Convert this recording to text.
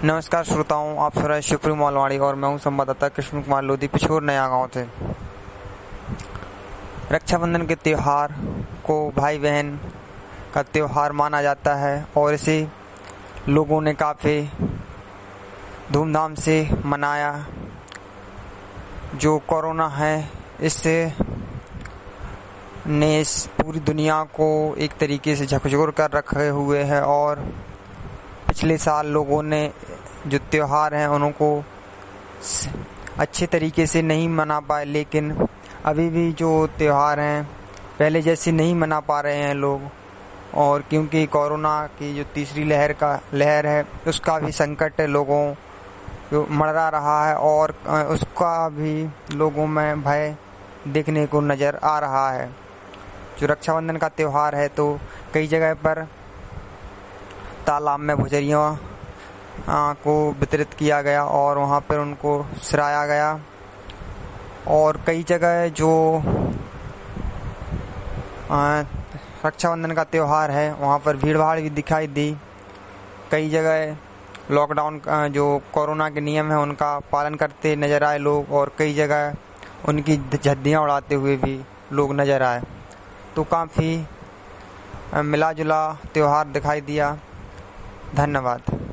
नमस्कार श्रोताओं, आप सुन रहे हैं शिवपुरी मालवाड़ी और मैं हूं संवाददाता कृष्ण कुमार लोधी, पिछोर नया गांव से। रक्षाबंधन के त्यौहार को भाई बहन का त्यौहार माना जाता है और इसे लोगों ने काफ़ी धूमधाम से मनाया। जो कोरोना है इससे ने इस पूरी दुनिया को एक तरीके से झकझोर कर रखे हुए है और पिछले साल लोगों ने जो त्यौहार हैं उनको अच्छे तरीके से नहीं मना पाए, लेकिन अभी भी जो त्यौहार हैं पहले जैसे नहीं मना पा रहे हैं लोग। और क्योंकि कोरोना की जो तीसरी लहर है उसका भी संकट लोगों को मंडरा रहा है और उसका भी लोगों में भय देखने को नज़र आ रहा है। जो रक्षाबंधन का त्यौहार है तो कई जगह पर तालाब में भुजरियों को वितरित किया गया और वहाँ पर उनको सिराया गया। और कई जगह जो रक्षाबंधन का त्यौहार है वहाँ पर भीड़ भाड़ भी दिखाई दी। कई जगह लॉकडाउन का जो कोरोना के नियम है उनका पालन करते नज़र आए लोग और कई जगह उनकी झड्डियाँ उड़ाते हुए भी लोग नज़र आए। तो काफ़ी मिला जुला त्यौहार दिखाई दिया। धन्यवाद।